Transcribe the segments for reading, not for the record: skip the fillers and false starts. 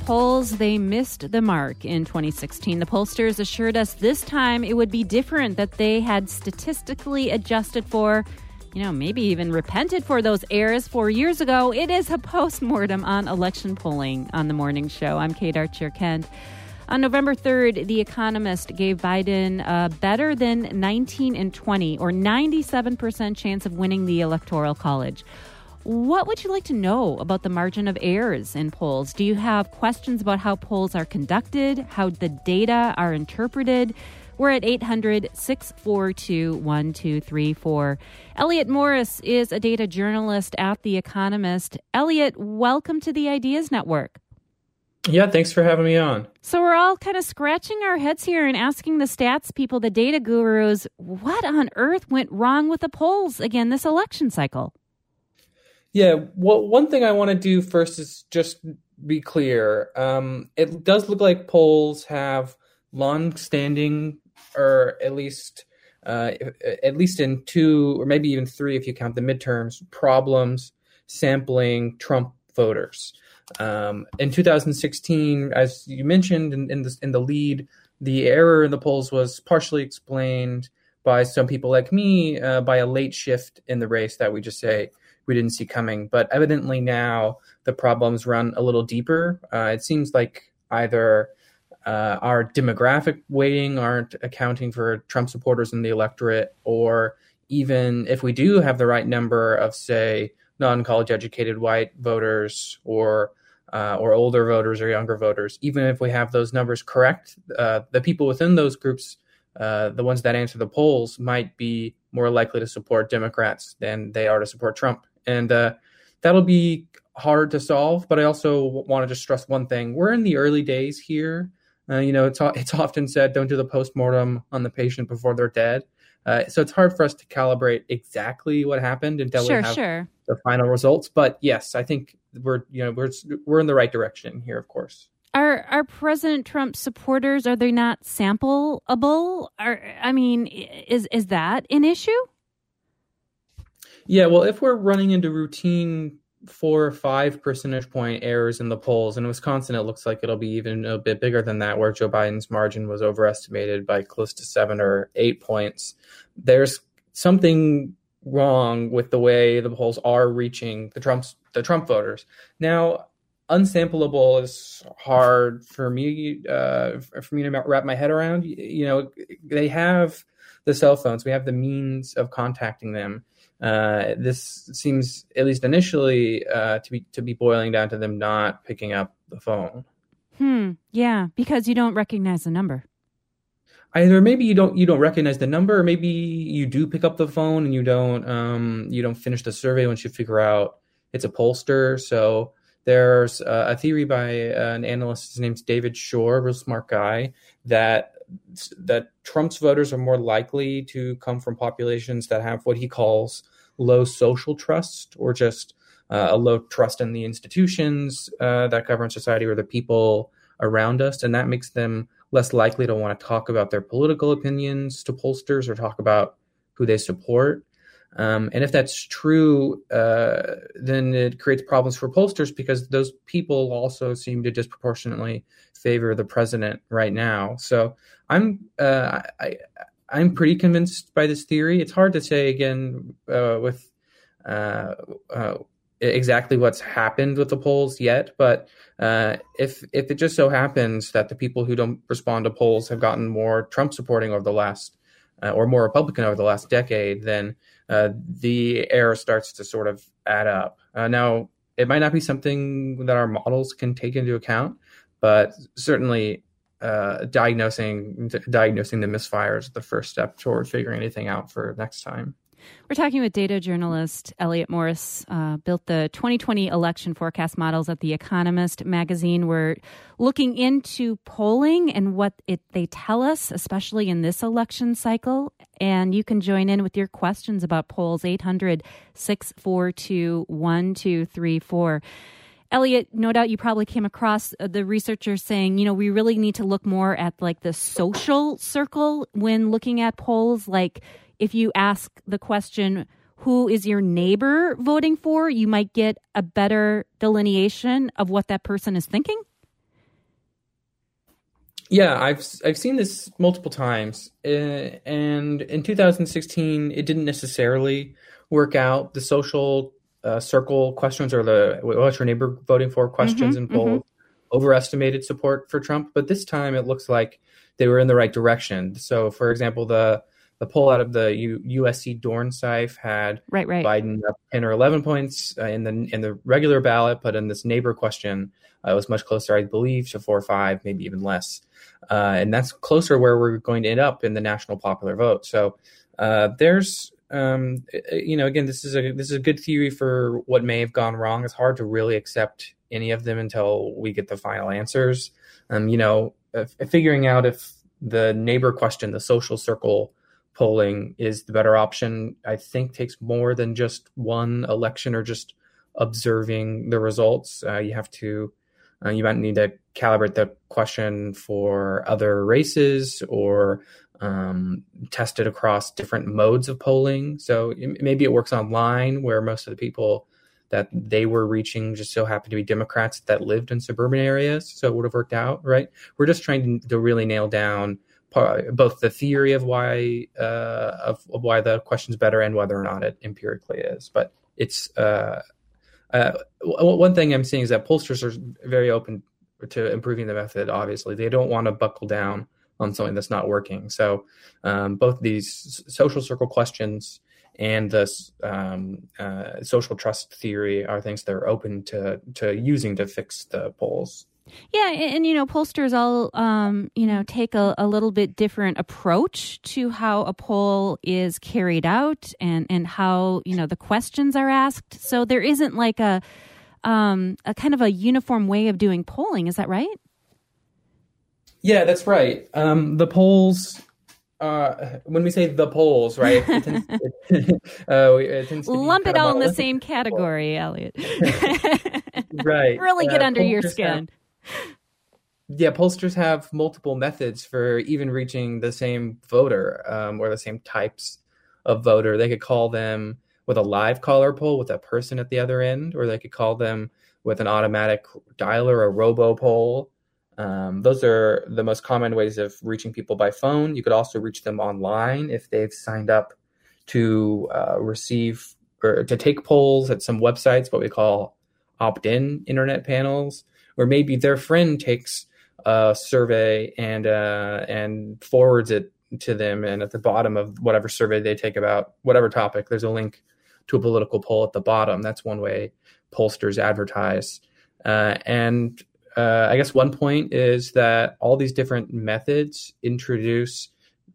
polls, they missed the mark in 2016. The pollsters assured us this time it would be different, that they had statistically adjusted for, maybe even repented for those errors 4 years ago. It is a postmortem on election polling on The Morning Show. I'm Kate Archer-Kent. On November 3rd, The Economist gave Biden a better than 19 and 20, or 97% chance of winning the Electoral College. What would you like to know about the margin of errors in polls? Do you have questions about how polls are conducted, how the data are interpreted? We're at 800-642-1234. Elliot Morris is a data journalist at The Economist. Elliot, welcome to the Ideas Network. Yeah, thanks for having me on. So we're all kind of scratching our heads here and asking the stats people, the data gurus, what on earth went wrong with the polls again this election cycle? Yeah, well, one thing I want to do first is just be clear. It does look like polls have long-standing, or at least in two, or maybe even three if you count the midterms, problems sampling Trump voters. In 2016, as you mentioned in the lead, the error in the polls was partially explained by some people like me by a late shift in the race that we didn't see coming. But evidently now the problems run a little deeper. It seems like either our demographic weighting aren't accounting for Trump supporters in the electorate, or even if we do have the right number of, say, non-college educated white voters or older voters or younger voters, even if we have those numbers correct, the people within those groups, the ones that answer the polls, might be more likely to support Democrats than they are to support Trump. And that'll be hard to solve. But I also want to just stress one thing. We're in the early days here. It's often said, don't do the postmortem on the patient before they're dead. So it's hard for us to calibrate exactly what happened until we have the final results. But yes, I think we're in the right direction here, of course. Are President Trump supporters, are they not sampleable? Is that an issue? Yeah, well, if we're running into routine 4 or 5 percentage point errors in the polls, in Wisconsin, it looks like it'll be even a bit bigger than that, where Joe Biden's margin was overestimated by close to 7 or 8 points. There's something wrong with the way the polls are reaching the Trump voters. Now, unsampleable is hard for me to wrap my head around. They have the cell phones. We have the means of contacting them. This seems, at least initially, to be boiling down to them not picking up the phone. Yeah, because you don't recognize the number. Either maybe you don't recognize the number, or maybe you do pick up the phone and you don't finish the survey once you figure out it's a pollster. So there's a theory by an analyst. His name's David Shore, a real smart guy, that Trump's voters are more likely to come from populations that have what he calls low social trust, or just a low trust in the institutions that govern society or the people around us. And that makes them less likely to want to talk about their political opinions to pollsters or talk about who they support. And if that's true, then it creates problems for pollsters, because those people also seem to disproportionately favor the president right now. So I'm pretty convinced by this theory. It's hard to say again with exactly what's happened with the polls yet, but if it just so happens that the people who don't respond to polls have gotten more Trump supporting over the last or more Republican over the last decade, then the error starts to sort of add up. Now, it might not be something that our models can take into account, but certainly diagnosing the misfires is the first step toward figuring anything out for next time. We're talking with data journalist Elliot Morris, built the 2020 election forecast models at The Economist magazine. We're looking into polling and what they tell us, especially in this election cycle. And you can join in with your questions about polls, 800-642-1234. Elliot, no doubt you probably came across the researchers saying, we really need to look more at like the social circle when looking at polls. Like if you ask the question, who is your neighbor voting for, you might get a better delineation of what that person is thinking. Yeah, I've seen this multiple times, and in 2016, it didn't necessarily work out. The social circle questions, or the what's your neighbor voting for questions in polls, overestimated support for Trump. But this time, it looks like they were in the right direction. So, for example, the poll out of the USC Dornsife had Biden up 10 or 11 points in the regular ballot, but in this neighbor question, it was much closer, I believe, to 4 or 5, maybe even less. And that's closer where we're going to end up in the national popular vote. So there's, again, this is a good theory for what may have gone wrong. It's hard to really accept any of them until we get the final answers. Figuring out if the neighbor question, the social circle polling, is the better option, I think takes more than just one election or just observing the results. You might need to calibrate the question for other races or test it across different modes of polling. So maybe it works online where most of the people that they were reaching just so happened to be Democrats that lived in suburban areas. So it would have worked out, right? We're just trying to really nail down both the theory of why the question's better and whether or not it empirically is. But it's one thing I'm seeing is that pollsters are very open to improving the method. Obviously, they don't want to buckle down on something that's not working. So both these social circle questions and this social trust theory are things they're open to using to fix the polls. Yeah, and pollsters all take a little bit different approach to how a poll is carried out and how the questions are asked. So there isn't like a kind of a uniform way of doing polling. Is that right? Yeah, that's right. The polls. When we say the polls, right? It tends to lump it all in the same category, Elliot. Right. Really get under your skin. Pollsters have multiple methods for even reaching the same voter or the same types of voter. They could call them with a live caller poll with a person at the other end, or they could call them with an automatic dialer, a robo poll. Those are the most common ways of reaching people by phone. You could also reach them online if they've signed up to receive or to take polls at some websites, what we call opt-in internet panels, or maybe their friend takes a survey and forwards it to them. And at the bottom of whatever survey they take about whatever topic, there's a link to a political poll at the bottom. That's one way pollsters advertise. I guess one point is that all these different methods introduce,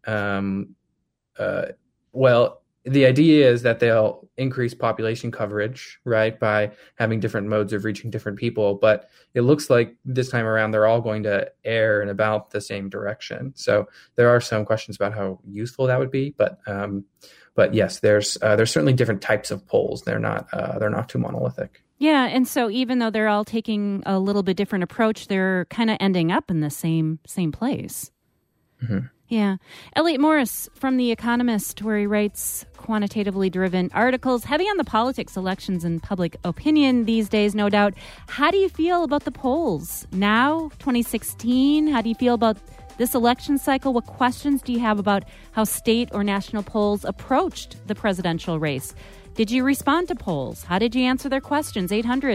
the idea is that they'll increase population coverage, right, by having different modes of reaching different people. But it looks like this time around, they're all going to err in about the same direction. So there are some questions about how useful that would be. But yes, there's certainly different types of polls. They're not too monolithic. Yeah, and so even though they're all taking a little bit different approach, they're kind of ending up in the same place. Mm-hmm. Yeah. Elliot Morris from The Economist, where he writes quantitatively driven articles, heavy on the politics, elections, and public opinion these days, no doubt. How do you feel about the polls now, 2016? How do you feel about this election cycle? What questions do you have about how state or national polls approached the presidential race? Did you respond to polls? How did you answer their questions?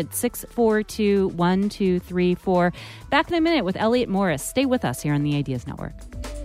800-642-1234. Back in a minute with Elliot Morris. Stay with us here on the Ideas Network.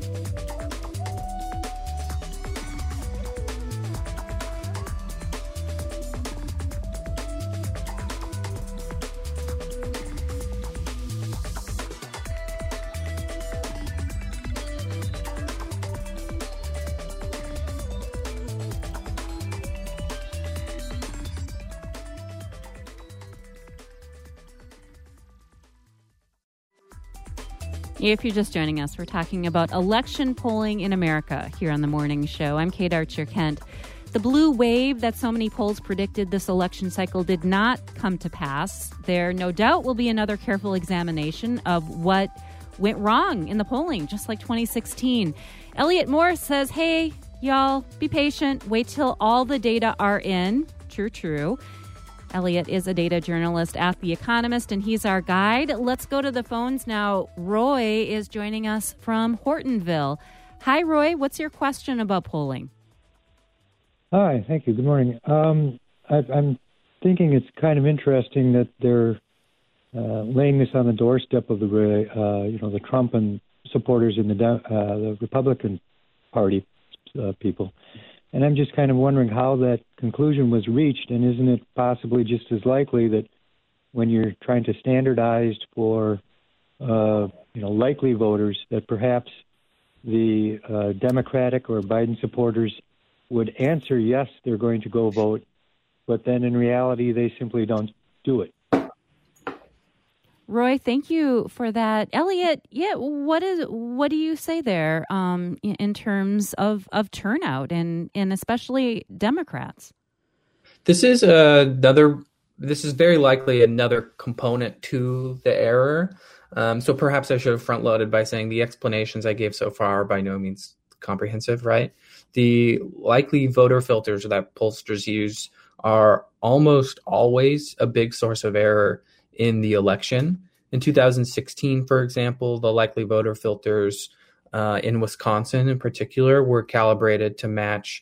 If you're just joining us, we're talking about election polling in America here on The Morning Show. I'm Kate Archer-Kent. The blue wave that so many polls predicted this election cycle did not come to pass. There no doubt will be another careful examination of what went wrong in the polling, just like 2016. Elliot Morris says, hey, y'all, be patient. Wait till all the data are in. True. Elliot is a data journalist at The Economist, and he's our guide. Let's go to the phones now. Roy is joining us from Hortonville. Hi, Roy. What's your question about polling? Hi, thank you. Good morning. I'm thinking it's kind of interesting that they're laying this on the doorstep of the Trump and supporters in the Republican Party people. And I'm just kind of wondering how that conclusion was reached, and isn't it possibly just as likely that when you're trying to standardize for, likely voters, that perhaps the Democratic or Biden supporters would answer yes, they're going to go vote, but then in reality they simply don't do it. Roy, thank you for that. Elliot, what do you say there in terms of turnout and especially Democrats? This is very likely another component to the error. So perhaps I should have front loaded by saying the explanations I gave so far are by no means comprehensive, right? The likely voter filters that pollsters use are almost always a big source of error in the election. In 2016, for example, the likely voter filters in Wisconsin in particular were calibrated to match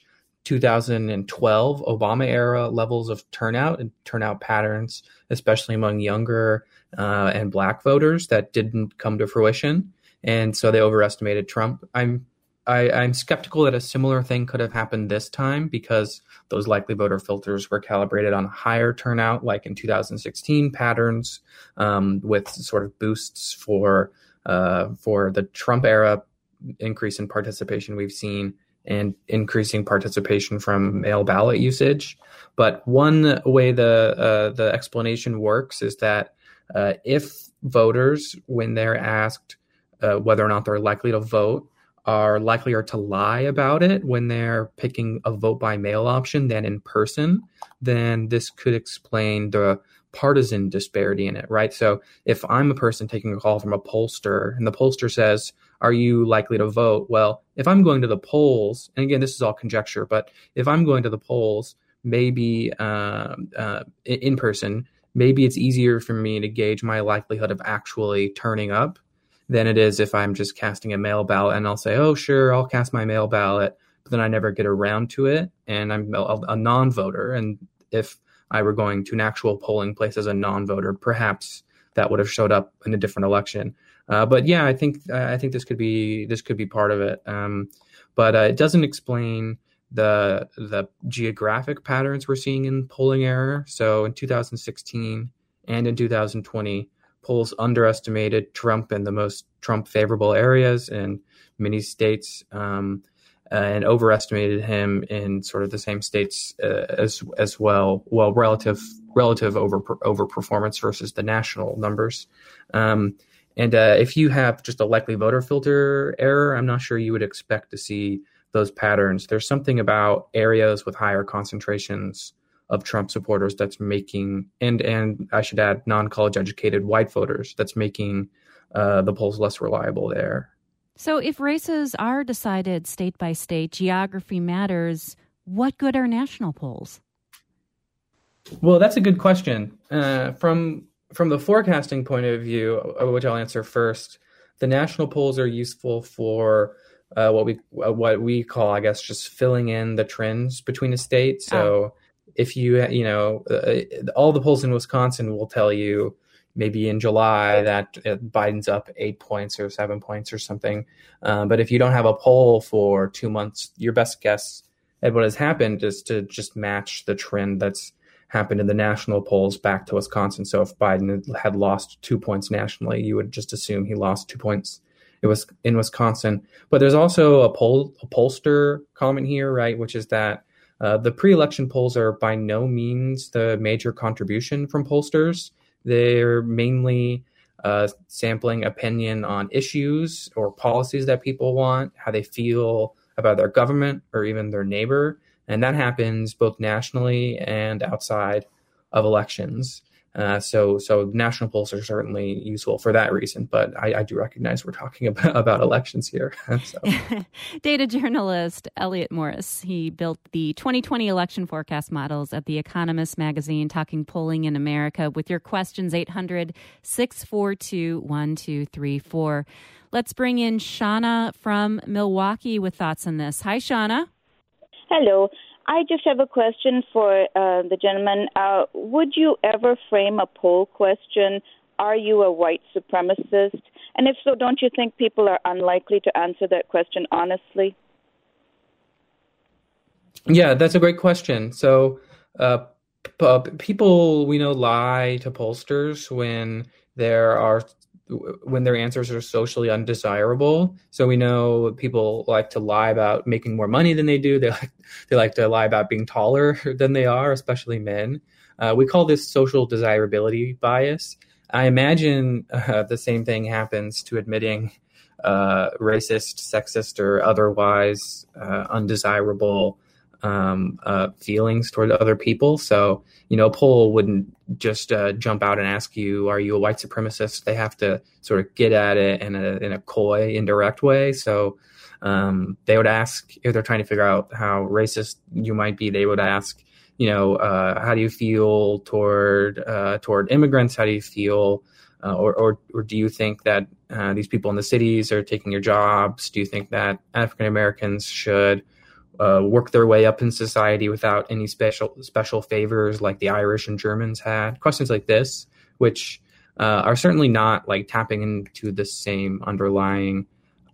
2012 Obama-era levels of turnout and turnout patterns, especially among younger and Black voters that didn't come to fruition. And so they overestimated Trump. I'm skeptical that a similar thing could have happened this time because those likely voter filters were calibrated on higher turnout, like in 2016 patterns, with sort of boosts for the Trump era increase in participation we've seen and increasing participation from mail ballot usage. But one way the explanation works is that if voters, when they're asked whether or not they're likely to vote, are likelier to lie about it when they're picking a vote by mail option than in person, then this could explain the partisan disparity in it, right? So if I'm a person taking a call from a pollster and the pollster says, are you likely to vote? Well, if I'm going to the polls, and again, this is all conjecture, but if I'm going to the polls, maybe in person, maybe it's easier for me to gauge my likelihood of actually turning up than it is if I'm just casting a mail ballot and I'll say, oh, sure, I'll cast my mail ballot, but then I never get around to it and I'm a non-voter. And if I were going to an actual polling place as a non-voter, perhaps that would have showed up in a different election. But yeah, I think this could be part of it. But it doesn't explain the geographic patterns we're seeing in polling error. So in 2016 and in 2020, polls underestimated Trump in the most Trump favorable areas in many states, and overestimated him in sort of the same states as well. Well, relative overperformance versus the national numbers. And if you have just a likely voter filter error, I'm not sure you would expect to see those patterns. There's something about areas with higher concentrations of Trump supporters that's making, and I should add, non-college educated white voters, that's making the polls less reliable there. So if races are decided state by state, geography matters, what good are national polls? Well, that's a good question. From the forecasting point of view, which I'll answer first, the national polls are useful for what we call, I guess, just filling in the trends between the states. So if all the polls in Wisconsin will tell you maybe in July that Biden's up 8 points or 7 points or something. But if you don't have a poll for 2 months, your best guess at what has happened is to just match the trend that's happened in the national polls back to Wisconsin. So if Biden had lost 2 points nationally, you would just assume he lost 2 points. It was in Wisconsin. But there's also a pollster comment here, right, which is that the pre-election polls are by no means the major contribution from pollsters. They're mainly sampling opinion on issues or policies that people want, how they feel about their government or even their neighbor. And that happens both nationally and outside of elections. So national polls are certainly useful for that reason. But I do recognize we're talking about elections here. So. Data journalist Elliot Morris, he built the 2020 election forecast models at The Economist magazine, talking polling in America. With your questions, 800-642-1234. Let's bring in Shauna from Milwaukee with thoughts on this. Hi, Shauna. Hello. I just have a question for the gentleman. Would you ever frame a poll question, are you a white supremacist? And if so, don't you think people are unlikely to answer that question honestly? Yeah, that's a great question. So people we know lie to pollsters when their answers are socially undesirable. So we know people like to lie about making more money than they do. They like to lie about being taller than they are, especially men. We call this social desirability bias. I imagine the same thing happens to admitting racist, sexist, or otherwise undesirable feelings toward other people. So, a poll wouldn't just jump out and ask you, are you a white supremacist? They have to sort of get at it in a coy, indirect way. So they would ask, if they're trying to figure out how racist you might be, they would ask, how do you feel toward immigrants? How do you feel, or do you think that these people in the cities are taking your jobs? Do you think that African Americans should work their way up in society without any special favors like the Irish and Germans had? Questions like this, which are certainly not like tapping into the same underlying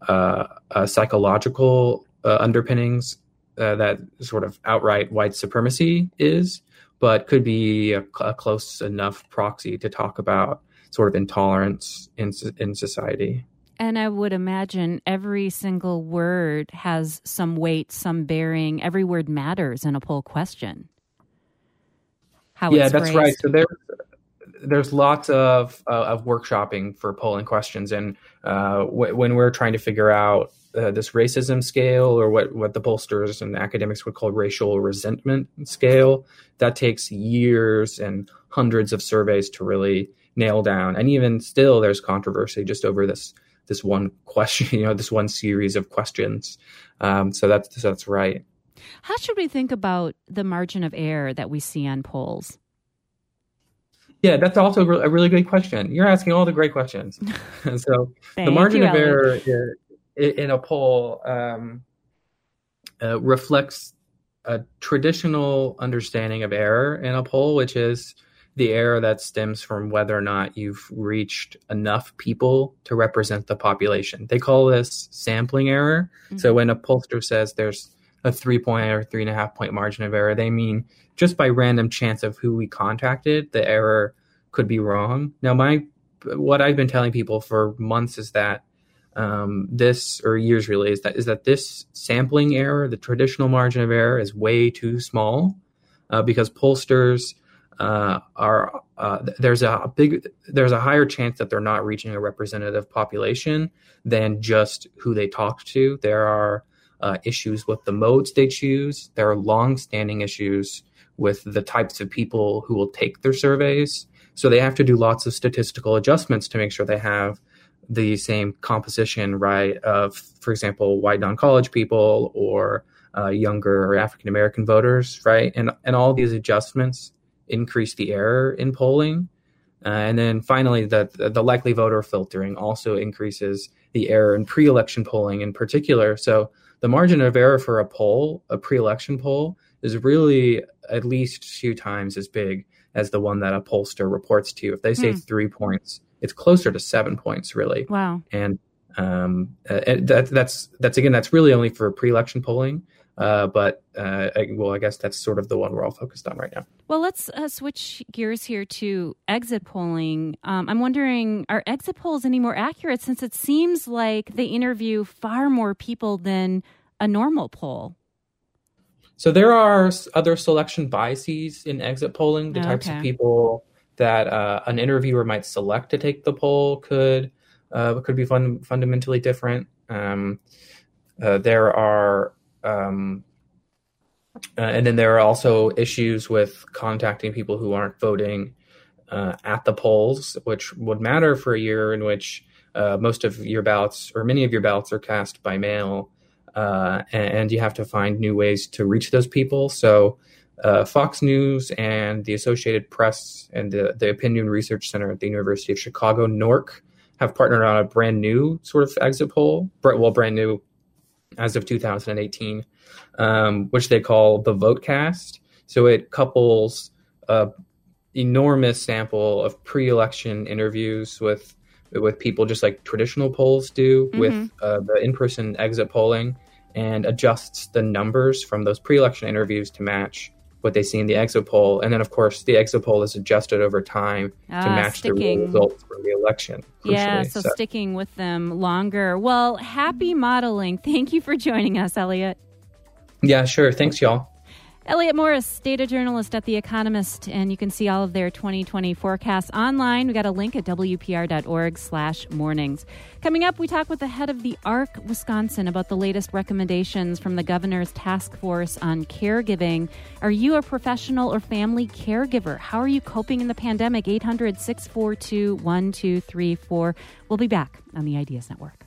psychological underpinnings that sort of outright white supremacy is, but could be a close enough proxy to talk about sort of intolerance in society. And I would imagine every single word has some weight, some bearing. Every word matters in a poll question. That's right. So there's lots of workshopping for polling questions, and when we're trying to figure out this racism scale, or what the pollsters and academics would call racial resentment scale, that takes years and hundreds of surveys to really nail down. And even still, there's controversy just over this one question, this one series of questions. So that's right. How should we think about the margin of error that we see on polls? Yeah, that's also a really good question. You're asking all the great questions. So the margin of error in a poll reflects a traditional understanding of error in a poll, which is the error that stems from whether or not you've reached enough people to represent the population. They call this sampling error. Mm-hmm. So when a pollster says there's a 3-point or 3.5-point margin of error, they mean just by random chance of who we contacted, the error could be wrong. Now, what I've been telling people for months is that years really, is that this sampling error, the traditional margin of error, is way too small because pollsters there's a higher chance that they're not reaching a representative population than just who they talked to. There are issues with the modes they choose. There are long-standing issues with the types of people who will take their surveys. So they have to do lots of statistical adjustments to make sure they have the same composition, right, of, for example, white non-college people or younger or African-American voters, right? And all these adjustments increase the error in polling. And then finally, the likely voter filtering also increases the error in pre-election polling in particular. So the margin of error for a pre-election poll, is really at least 2 times as big as the one that a pollster reports to you. If they say 3 points, it's closer to 7 points, really. Wow. And that's really only for pre-election polling. But I guess that's sort of the one we're all focused on right now. Well, let's switch gears here to exit polling. I'm wondering, are exit polls any more accurate, since it seems like they interview far more people than a normal poll? So there are other selection biases in exit polling. The types of people that an interviewer might select to take the poll could be fundamentally different. There are and then there are also issues with contacting people who aren't voting at the polls, which would matter for a year in which most of your ballots or many of your ballots are cast by mail, and you have to find new ways to reach those people. So Fox News and the Associated Press and the Opinion Research Center at the University of Chicago, NORC, have partnered on a brand new sort of exit poll, brand new as of 2018, which they call the VoteCast. So it couples enormous sample of pre-election interviews with people, just like traditional polls do, with the in-person exit polling, and adjusts the numbers from those pre-election interviews to match what they see in the exit poll. And then, of course, the exit poll is adjusted over time to match the real results from the election. Yeah, so sticking with them longer. Well, happy modeling. Thank you for joining us, Elliot. Yeah, sure. Thanks, y'all. Elliot Morris, data journalist at The Economist, and you can see all of their 2020 forecasts online. We got a link at WPR.org/mornings. Coming up, we talk with the head of the ARC Wisconsin about the latest recommendations from the governor's task force on caregiving. Are you a professional or family caregiver? How are you coping in the pandemic? 800-642-1234. We'll be back on the Ideas Network.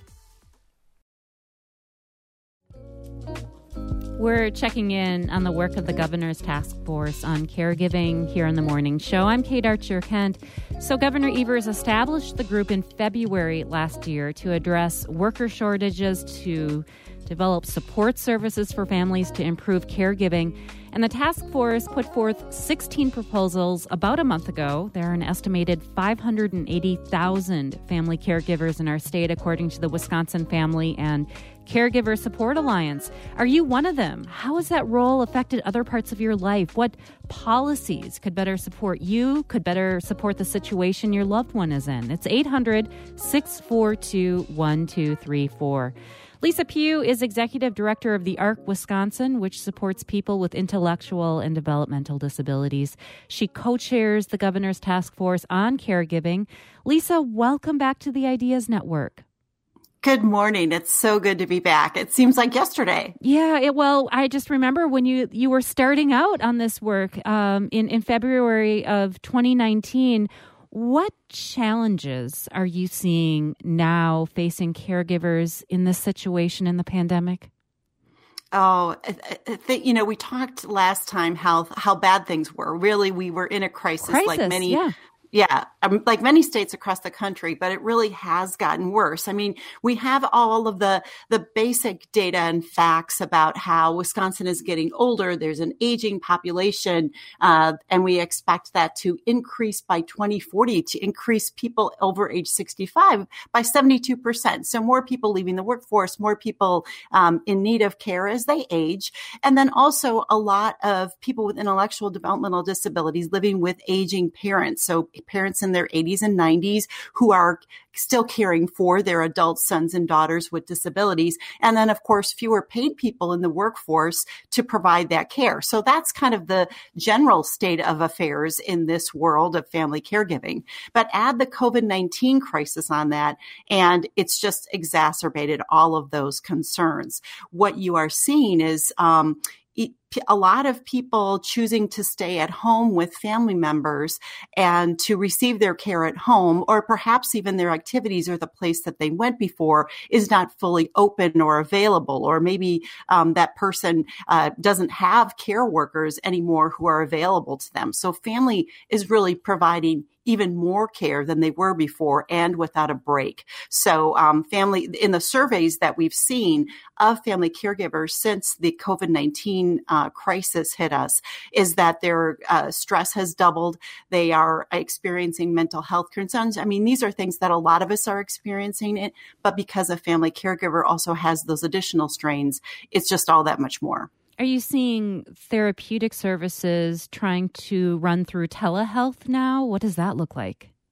We're checking in on the work of the governor's task force on caregiving here on the morning show. I'm Kate Archer-Kent. So Governor Evers established the group in February last year to address worker shortages, to develop support services for families, to improve caregiving. And the task force put forth 16 proposals about a month ago. There are an estimated 580,000 family caregivers in our state, according to the Wisconsin Family and Caregiver Support Alliance. Are you one of them? How has that role affected other parts of your life? What policies could better support you, could better support the situation your loved one is in? It's 800-642-1234. Lisa Pugh is executive director of the ARC Wisconsin, which supports people with intellectual and developmental disabilities. She co-chairs the governor's task force on caregiving. Lisa, welcome back to the Ideas Network. Good morning. It's so good to be back. It seems like yesterday. Yeah, well, I just remember when you were starting out on this work in February of 2019. What challenges are you seeing now facing caregivers in this situation in the pandemic? Oh, we talked last time how bad things were. Really, we were in a crisis like many. Yeah, like many states across the country, but it really has gotten worse. I mean, we have all of the basic data and facts about how Wisconsin is getting older. There's an aging population, and we expect that to increase by 2040, to increase people over age 65 by 72%. So more people leaving the workforce, more people in need of care as they age. And then also a lot of people with intellectual developmental disabilities living with aging parents. So parents in their 80s and 90s who are still caring for their adult sons and daughters with disabilities. And then, of course, fewer paid people in the workforce to provide that care. So that's kind of the general state of affairs in this world of family caregiving. But add the COVID-19 crisis on that, and it's just exacerbated all of those concerns. What you are seeing is a lot of people choosing to stay at home with family members and to receive their care at home, or perhaps even their activities or the place that they went before is not fully open or available, or maybe that person doesn't have care workers anymore who are available to them. So family is really providing even more care than they were before, and without a break. So family, in the surveys that we've seen of family caregivers since the COVID-19 crisis hit us, is that their stress has doubled. They are experiencing mental health concerns. I mean, these are things that a lot of us are experiencing it, but because a family caregiver also has those additional strains, it's just all that much more. Are you seeing therapeutic services trying to run through telehealth now? What does that look like?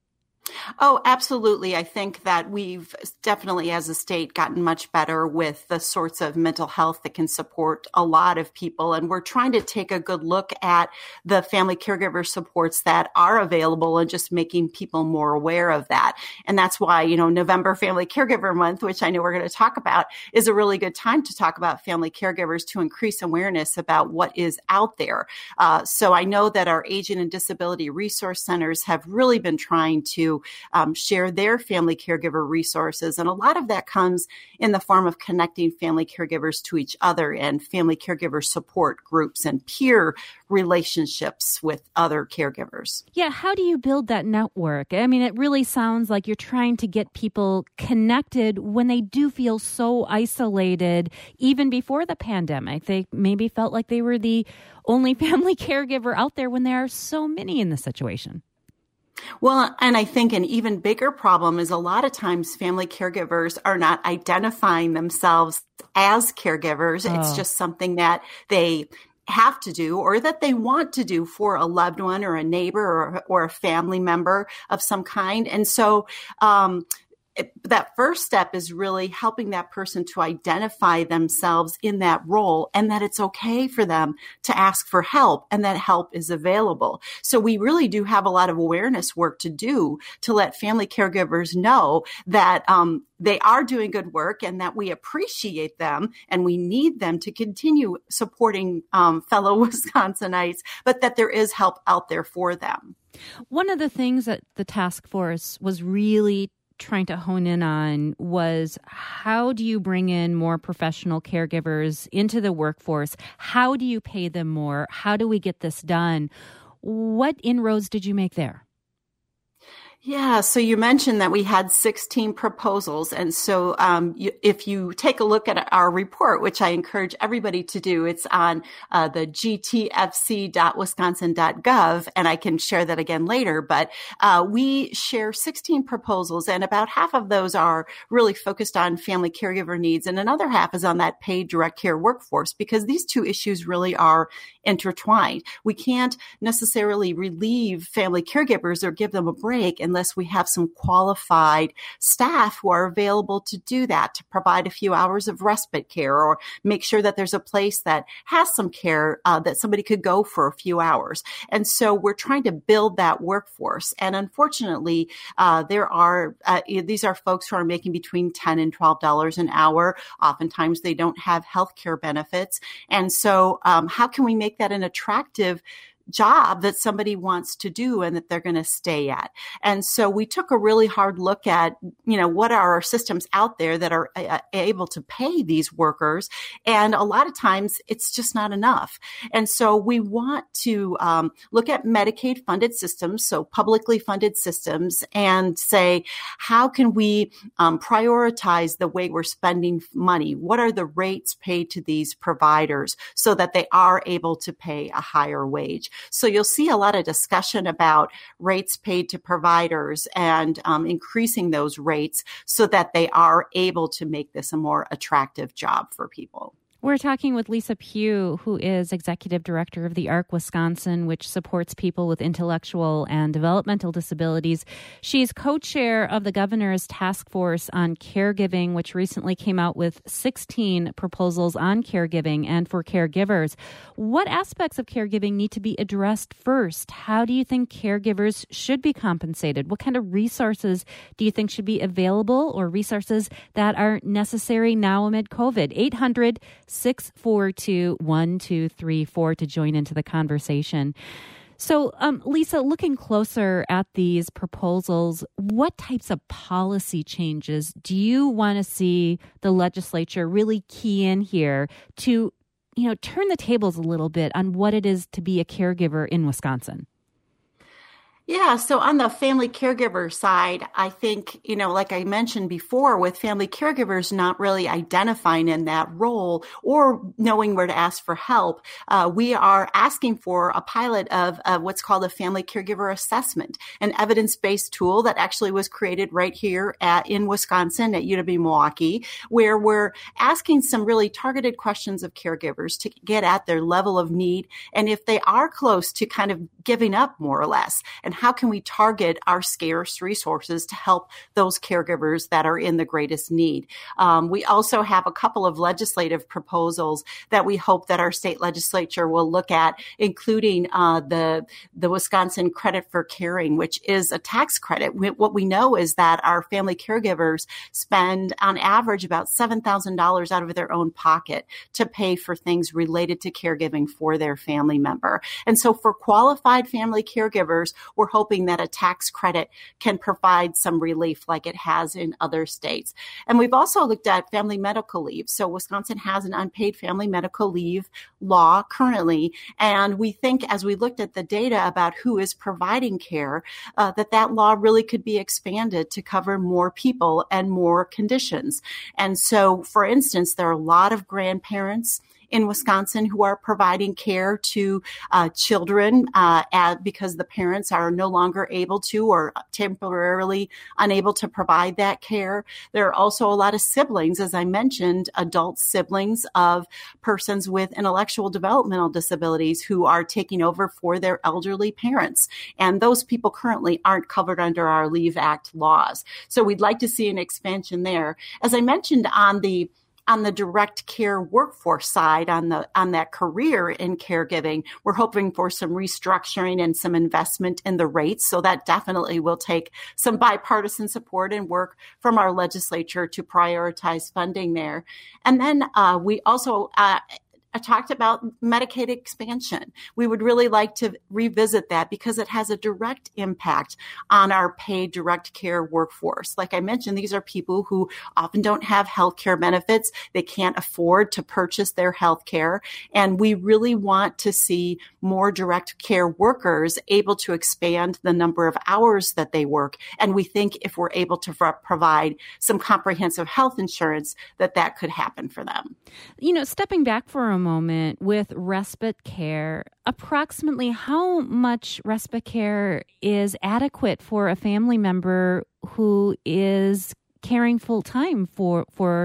Oh, absolutely. I think that we've definitely, as a state, gotten much better with the sorts of mental health that can support a lot of people. And we're trying to take a good look at the family caregiver supports that are available and just making people more aware of that. And that's why, November Family Caregiver Month, which I know we're going to talk about, is a really good time to talk about family caregivers to increase awareness about what is out there. So I know that our Aging and Disability Resource Centers have really been trying to share their family caregiver resources. And a lot of that comes in the form of connecting family caregivers to each other and family caregiver support groups and peer relationships with other caregivers. Yeah, how do you build that network? I mean, it really sounds like you're trying to get people connected when they do feel so isolated, even before the pandemic. They maybe felt like they were the only family caregiver out there when there are so many in the situation. Well, and I think an even bigger problem is a lot of times family caregivers are not identifying themselves as caregivers. It's just something that they have to do or that they want to do for a loved one or a neighbor or a family member of some kind. And so, that first step is really helping that person to identify themselves in that role and that it's okay for them to ask for help and that help is available. So we really do have a lot of awareness work to do to let family caregivers know that they are doing good work and that we appreciate them and we need them to continue supporting fellow Wisconsinites, but that there is help out there for them. One of the things that the task force was really trying to hone in on was how do you bring in more professional caregivers into the workforce? How do you pay them more? How do we get this done? What inroads did you make there? Yeah, so you mentioned that we had 16 proposals. And so if you take a look at our report, which I encourage everybody to do, it's on the gtfc.wisconsin.gov, and I can share that again later. But we share 16 proposals, and about half of those are really focused on family caregiver needs, and another half is on that paid direct care workforce, because these two issues really are intertwined. We can't necessarily relieve family caregivers or give them a break unless we have some qualified staff who are available to do that, to provide a few hours of respite care or make sure that there's a place that has some care that somebody could go for a few hours. And so we're trying to build that workforce. And unfortunately, these are folks who are making between $10 and $12 an hour. Oftentimes they don't have health care benefits. And so how can we make that an attractive job that somebody wants to do and that they're going to stay at? And so we took a really hard look at, what are our systems out there that are able to pay these workers? And a lot of times it's just not enough. And so we want to look at Medicaid funded systems, so publicly funded systems, and say, how can we prioritize the way we're spending money? What are the rates paid to these providers so that they are able to pay a higher wage? So you'll see a lot of discussion about rates paid to providers and increasing those rates so that they are able to make this a more attractive job for people. We're talking with Lisa Pugh, who is Executive Director of the ARC Wisconsin, which supports people with intellectual and developmental disabilities. She's co-chair of the governor's task force on caregiving, which recently came out with 16 proposals on caregiving and for caregivers. What aspects of caregiving need to be addressed first? How do you think caregivers should be compensated? What kind of resources do you think should be available, or resources that are necessary now amid COVID? 800-642-1234 to join into the conversation. So, Lisa, looking closer at these proposals, what types of policy changes do you want to see the legislature really key in here to, turn the tables a little bit on what it is to be a caregiver in Wisconsin? Yeah. So on the family caregiver side, I think, like I mentioned before, with family caregivers not really identifying in that role or knowing where to ask for help, we are asking for a pilot of what's called a family caregiver assessment, an evidence-based tool that actually was created right here in Wisconsin at UW-Milwaukee, where we're asking some really targeted questions of caregivers to get at their level of need and if they are close to kind of giving up more or less, and how can we target our scarce resources to help those caregivers that are in the greatest need. We also have a couple of legislative proposals that we hope that our state legislature will look at, including the Wisconsin Credit for Caring, which is a tax credit. What we know is that our family caregivers spend on average about $7,000 out of their own pocket to pay for things related to caregiving for their family member. And so for qualified family caregivers, we're hoping that a tax credit can provide some relief like it has in other states. And we've also looked at family medical leave. So Wisconsin has an unpaid family medical leave law currently. And we think as we looked at the data about who is providing care, that law really could be expanded to cover more people and more conditions. And so, for instance, there are a lot of grandparents in Wisconsin who are providing care to children because the parents are no longer able to or temporarily unable to provide that care. There are also a lot of siblings, as I mentioned, adult siblings of persons with intellectual developmental disabilities who are taking over for their elderly parents. And those people currently aren't covered under our Leave Act laws. So we'd like to see an expansion there. As I mentioned on the direct care workforce side, on that career in caregiving, we're hoping for some restructuring and some investment in the rates. So that definitely will take some bipartisan support and work from our legislature to prioritize funding there. And then we also I talked about Medicaid expansion. We would really like to revisit that because it has a direct impact on our paid direct care workforce. Like I mentioned, these are people who often don't have health care benefits. They can't afford to purchase their health care. And we really want to see more direct care workers able to expand the number of hours that they work. And we think if we're able to provide some comprehensive health insurance, that could happen for them. You know, stepping back for a moment with respite care, approximately how much respite care is adequate for a family member who is caring full time for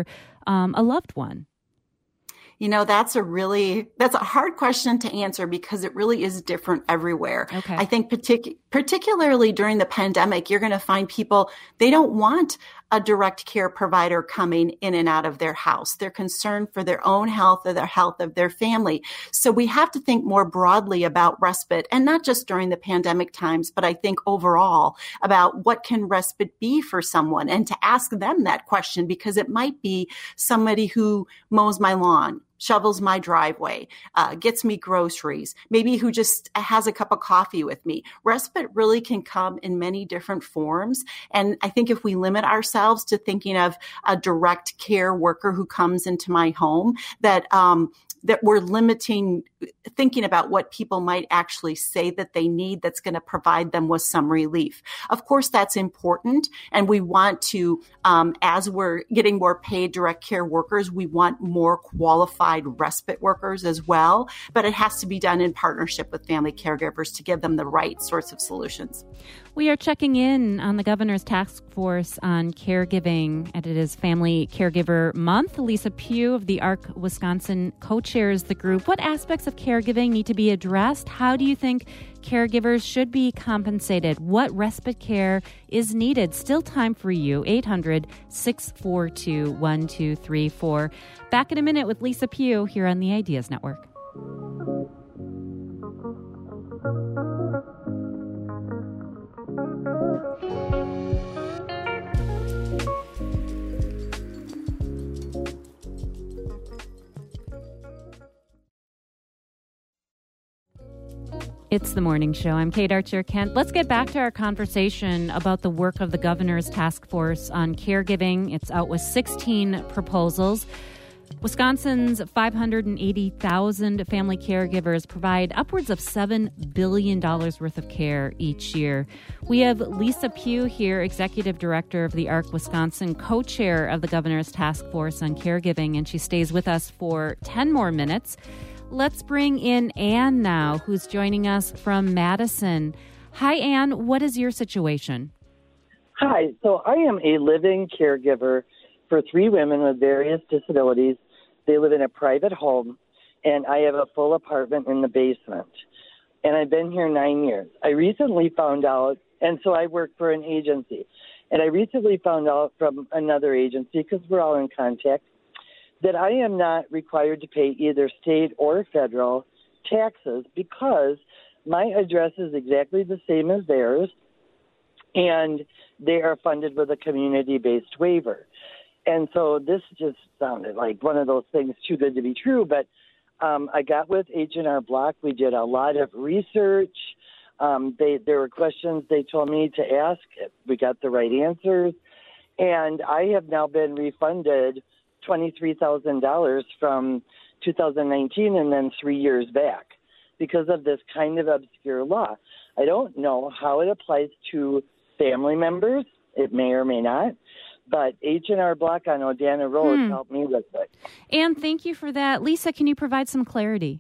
a loved one? You know, that's a hard question to answer because it really is different everywhere. Okay. I think particularly during the pandemic, you're going to find people, they don't want a direct care provider coming in and out of their house. They're concerned for their own health or the health of their family. So we have to think more broadly about respite, and not just during the pandemic times, but I think overall about what can respite be for someone, and to ask them that question, because it might be somebody who mows my lawn, shovels my driveway, gets me groceries, maybe who just has a cup of coffee with me. Respite really can come in many different forms. And I think if we limit ourselves to thinking of a direct care worker who comes into my home, that we're limiting thinking about what people might actually say that they need that's going to provide them with some relief. Of course, that's important. And we want to, as we're getting more paid direct care workers, we want more qualified respite workers as well. But it has to be done in partnership with family caregivers to give them the right sorts of solutions. We are checking in on the governor's task force on caregiving, and it is Family Caregiver Month. Lisa Pugh of the ARC Wisconsin co-chairs the group. What aspects of caregiving need to be addressed? How do you think caregivers should be compensated? What respite care is needed? Still time for you. 800-642-1234. Back in a minute with Lisa Pugh here on the Ideas Network. It's the morning show. I'm Kate Archer-Kent. Let's get back to our conversation about the work of the governor's task force on caregiving. It's out with 16 proposals. Wisconsin's 580,000 family caregivers provide upwards of $7 billion worth of care each year. We have Lisa Pugh here, Executive Director of the ARC Wisconsin, co-chair of the governor's task force on caregiving, and she stays with us for 10 more minutes. Let's bring in Anne now, who's joining us from Madison. Hi, Anne. What is your situation? Hi. So I am a living caregiver for 3 women with various disabilities. They live in a private home, and I have a full apartment in the basement. and I've been here 9 years. I recently found out, and so I work for an agency, and I recently found out from another agency, because we're all in contact, that I am not required to pay either state or federal taxes because my address is exactly the same as theirs, and they are funded with a community-based waiver. And so this just sounded like one of those things too good to be true, but I got with H&R Block. We did a lot of research. There were questions they told me to ask. We got the right answers. And I have now been refunded $23,000 from 2019 and then 3 years back because of this kind of obscure law. I don't know how it applies to family members. It may or may not. But H&R Block on Odana Road helped me with it. And thank you for that. Lisa, can you provide some clarity?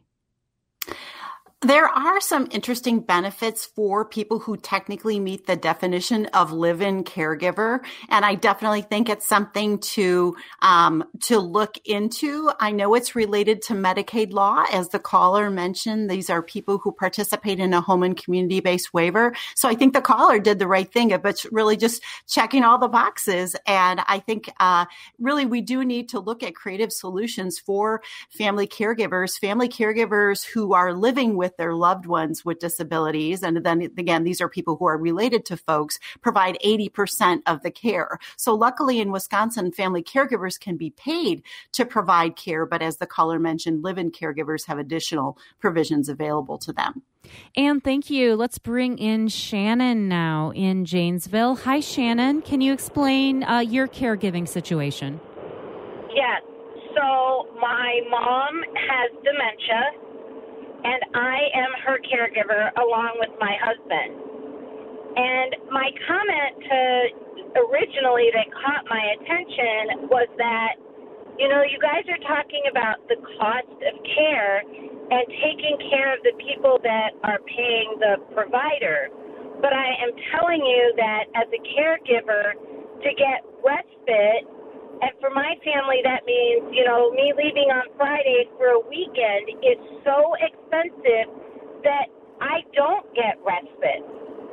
There are some interesting benefits for people who technically meet the definition of live-in caregiver, and I definitely think it's something to look into. I know it's related to Medicaid law, as the caller mentioned. These are people who participate in a home and community-based waiver. So I think the caller did the right thing, but really just checking all the boxes. And I think really we do need to look at creative solutions for family caregivers who are living with their loved ones with disabilities. And then again, these are people who are related to folks, provide 80% of the care. So luckily in Wisconsin, family caregivers can be paid to provide care. But as the caller mentioned, live-in caregivers have additional provisions available to them. And thank you. Let's bring in Shannon now in Janesville. Hi, Shannon. Can you explain your caregiving situation? Yes. So my mom has dementia, and I am her caregiver along with my husband. And my comment originally that caught my attention was that, you guys are talking about the cost of care and taking care of the people that are paying the provider. But I am telling you that as a caregiver, to get respite, and for my family, that means, me leaving on Friday for a weekend is so expensive that I don't get respite.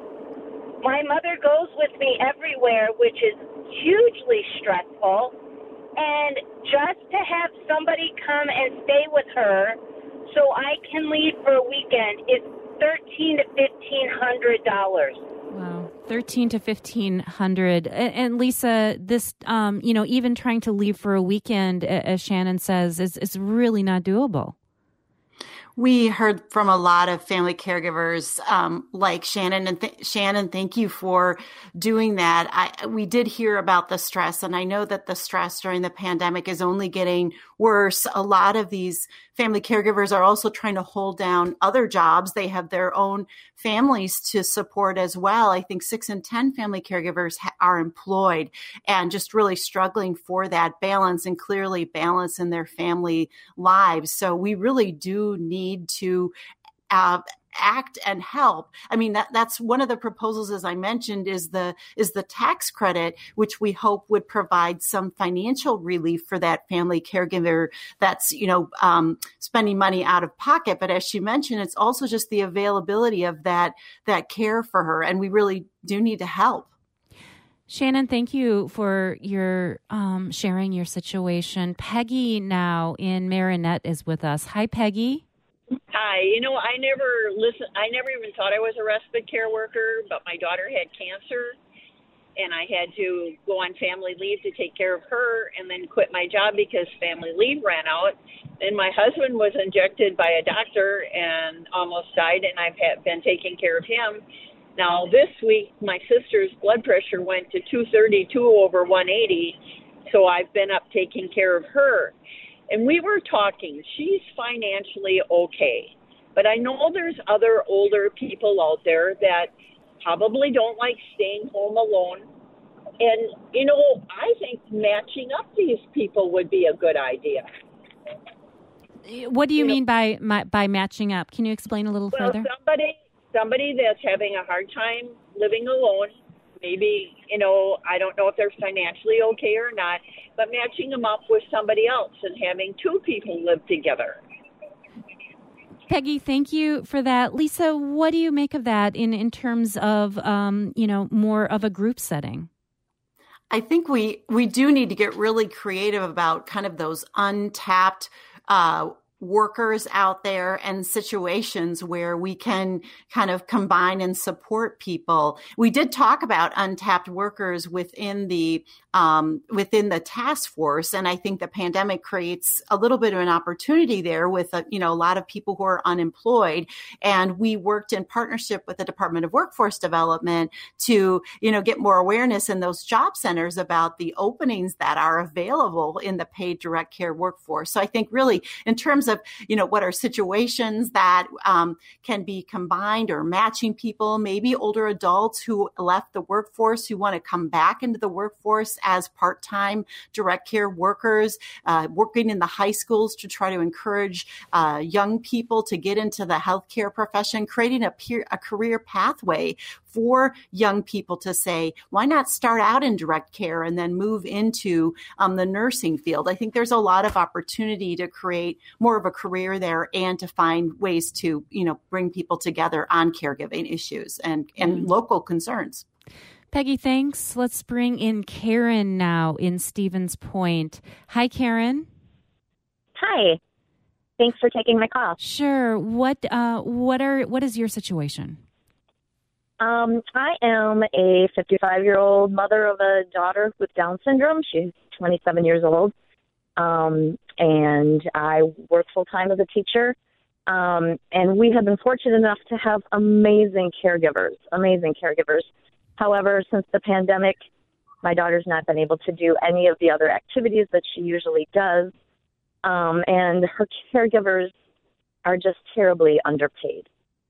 My mother goes with me everywhere, which is hugely stressful. And just to have somebody come and stay with her so I can leave for a weekend is $1,300 to $1,500. Wow, $1,300 to $1,500. And Lisa, this, even trying to leave for a weekend, as Shannon says, is really not doable. We heard from a lot of family caregivers like Shannon. And Shannon, thank you for doing that. We did hear about the stress, and I know that the stress during the pandemic is only getting worse. A lot of these family caregivers are also trying to hold down other jobs. They have their own families to support as well. I think 6 in 10 family caregivers are employed and just really struggling for that balance and clearly balance in their family lives. So we really do need to act and help. I mean, that's one of the proposals, as I mentioned, is the tax credit, which we hope would provide some financial relief for that family caregiver that's, spending money out of pocket. But as she mentioned, it's also just the availability of that care for her. And we really do need to help. Shannon, thank you for your sharing your situation. Peggy now in Marinette is with us. Hi, Peggy. Hi. I never even thought I was a respite care worker, but my daughter had cancer, and I had to go on family leave to take care of her and then quit my job because family leave ran out. And my husband was injected by a doctor and almost died, and I've been taking care of him. Now, this week, my sister's blood pressure went to 232 over 180, so I've been up taking care of her. And we were talking, she's financially okay, but I know there's other older people out there that probably don't like staying home alone. And, I think matching up these people would be a good idea. What do you mean by matching up? Can you explain a little further? Somebody that's having a hard time living alone, maybe, I don't know if they're financially okay or not, but matching them up with somebody else and having two people live together. Peggy, thank you for that. Lisa, what do you make of that in terms of, more of a group setting? I think we do need to get really creative about kind of those untapped workers out there and situations where we can kind of combine and support people. We did talk about untapped workers within the task force, and I think the pandemic creates a little bit of an opportunity there with a lot of people who are unemployed. And we worked in partnership with the Department of Workforce Development to get more awareness in those job centers about the openings that are available in the paid direct care workforce. So I think really in terms of, what are situations that can be combined or matching people, maybe older adults who left the workforce who want to come back into the workforce as part-time direct care workers, working in the high schools to try to encourage young people to get into the healthcare profession, creating a career pathway for young people to say, why not start out in direct care and then move into the nursing field? I think there's a lot of opportunity to create more of a career there and to find ways to, bring people together on caregiving issues and local concerns. Peggy, thanks. Let's bring in Karen now in Stevens Point. Hi, Karen. Hi. Thanks for taking my call. Sure. What is your situation? I am a 55-year-old mother of a daughter with Down syndrome. She's 27 years old. And I work full-time as a teacher. And we have been fortunate enough to have amazing caregivers. However, since the pandemic, my daughter's not been able to do any of the other activities that she usually does. And her caregivers are just terribly underpaid.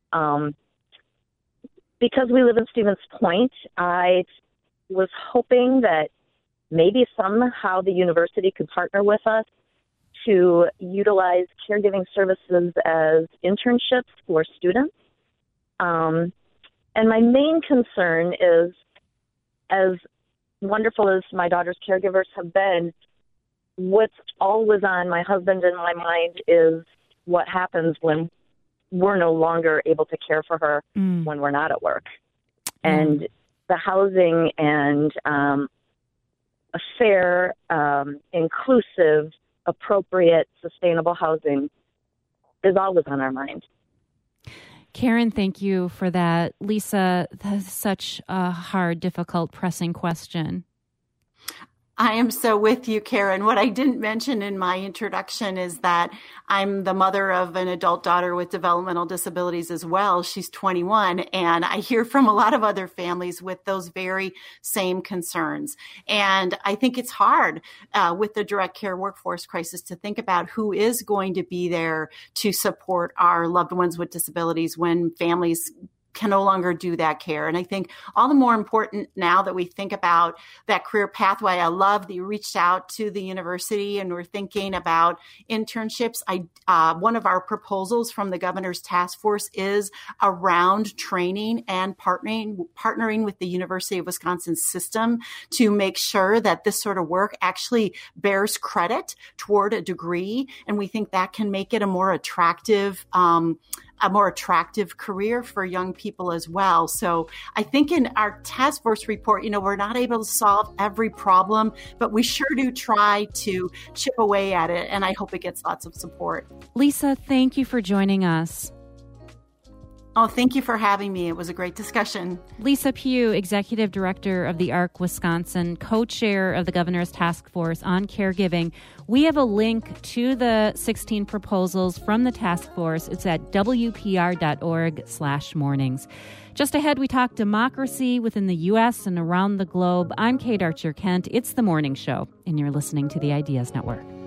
Because we live in Stevens Point, I was hoping that maybe somehow the university could partner with us to utilize caregiving services as internships for students. And my main concern is, as wonderful as my daughter's caregivers have been, what's always on my husband and my mind is what happens when we're no longer able to care for her when we're not at work. And the housing and a fair, inclusive, appropriate, sustainable housing is always on our mind. Karen, thank you for that. Lisa, that's such a hard, difficult, pressing question. I am so with you, Karen. What I didn't mention in my introduction is that I'm the mother of an adult daughter with developmental disabilities as well. She's 21, and I hear from a lot of other families with those very same concerns. And I think it's hard with the direct care workforce crisis to think about who is going to be there to support our loved ones with disabilities when families can no longer do that care. And I think all the more important now that we think about that career pathway. I love that you reached out to the university and we're thinking about internships. One of our proposals from the governor's task force is around training and partnering with the University of Wisconsin system to make sure that this sort of work actually bears credit toward a degree. And we think that can make it a more attractive career for young people as well. So I think in our task force report, we're not able to solve every problem, but we sure do try to chip away at it. And I hope it gets lots of support. Lisa, thank you for joining us. Oh, thank you for having me. It was a great discussion. Lisa Pugh, Executive Director of the ARC Wisconsin, co-chair of the Governor's Task Force on Caregiving. We have a link to the 16 proposals from the task force. It's at wpr.org/mornings. Just ahead, we talk democracy within the U.S. and around the globe. I'm Kate Archer-Kent. It's The Morning Show, and you're listening to the Ideas Network.